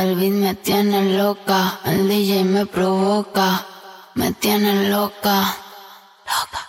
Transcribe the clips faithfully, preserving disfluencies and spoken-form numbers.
El beat me tiene loca, el D J me provoca, me tiene loca, loca.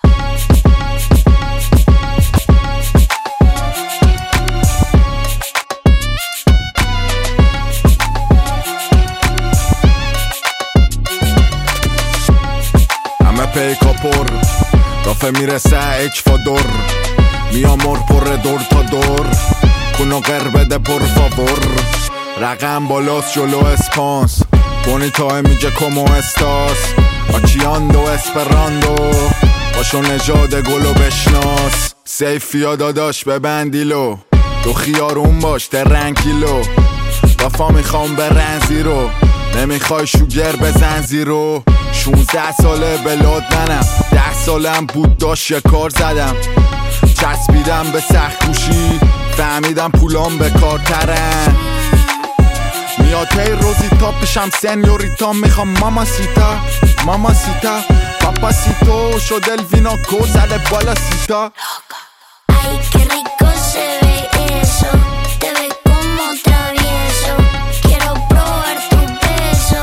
همه پیکا پر دافه میرسه اکوادور میامور پر دور تا دور کنو قر بده پر فاور رقم بالاست جلو اسپانس بونیتا میگه کمو استاس آکیاندو اسپراندو باشو نژاد گلو بشناس سیفیا داداش ببندیلو تو خیارون باش ترنکیلو وفا میخوام برن زیرو نمیخوای شوگر بزن زیرو شونزده ساله بلاد منم ده سالم بود داشت یه کار زدم چسبیدم به سخت کوشی فهمیدم پولام به کار ترن میاد هی روزیتا پیشم سنیوریتا میخوام ماما سیتا ماما سیتا پاپا سیتو شد الویناکو زده بالا سیتا Ay, qué rico se ve eso, te ve como travieso, quiero probar tu beso,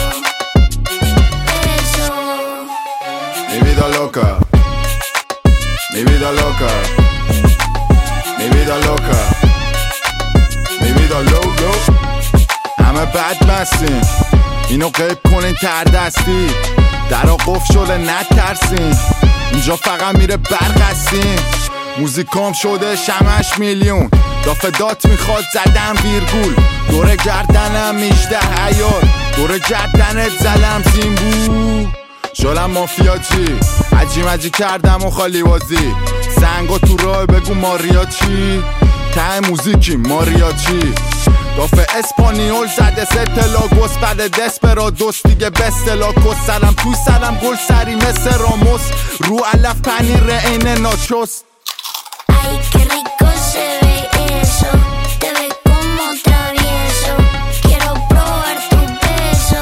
beso. Mi vida loca, mi vida loca, mi vida loca, mi vida loco. همه بد بستین اینو قیب کنین تر دستی درا قفل شده نترسین اینجا فقط میره برق هستین موزیکام شده شمش میلیون دافه دات میخواد زدم ویرگول دوره گردنم میشده عیار دوره گردنت زدم زیمبو شلم مافیا چی عجی مجی کردم و خالی بازی سنگا تو راه بگو ماریا چی ته موزیکی ماریا چی دافه اسپانیول زده ستلاگوس بعد دسپرادوس دیگه بستلاکوس سرم تو سرم گل سری مثل راموس رو علف پنیر این ناچوس Ay, qué rico se ve eso, te ve como travieso, quiero probar tu beso,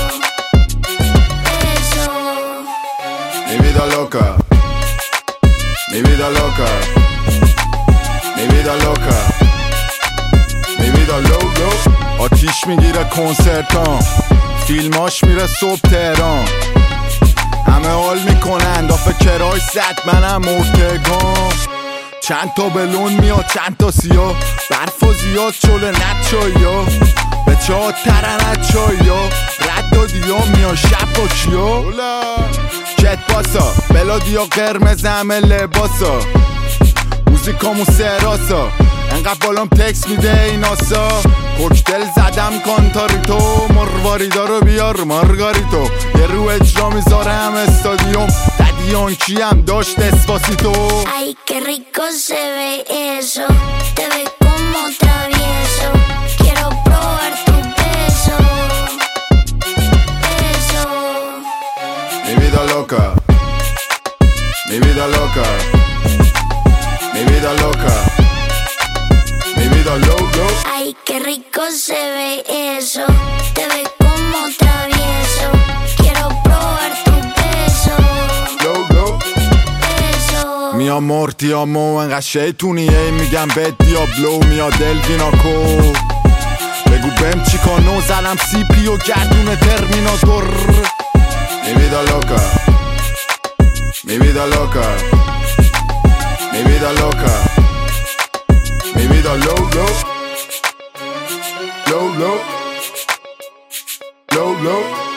beso. Mi vida loca, mi vida loca, mi vida loca, mi vida loco. آتیش میگیره کنسرتام فیلماش میره صبح تهران همه حال میکنن دافه کرای زد منم مرتگام چند تا بلون میاد چند تا سیاه برف و زیاد چله نت چایا به چه ترنت چایا رد دادیا میان شب با کیا کت باسا بلادیا قرمز همه لباسا موزیکامو سراسا انقدر بالام تکس میده این آسا کوکتل زدم کانتاریتو مرواریدا رو بیار مارگاریتو یه رو اجرا میذارم استادیوم ددیان کیم داشت اسپاسیتو Ay, qué rico se ve eso, te ve como travieso, quiero probar tu beso, beso. Mi vida loca, mi vida loca, mi vida loca, mi vida loco. Ay, qué rico se ve eso, te ve como travieso, quiero probar tu beso, Loco. beso. میام مورتیامو انقدر شیطونیه میگم به دیابلو میاد الویناکو بگو بهم چیکانو زلم سی پی و گردون ترمیناتور Mi vida loca, mi vida loca, mi vida loca, mi vida loco, low low, low low.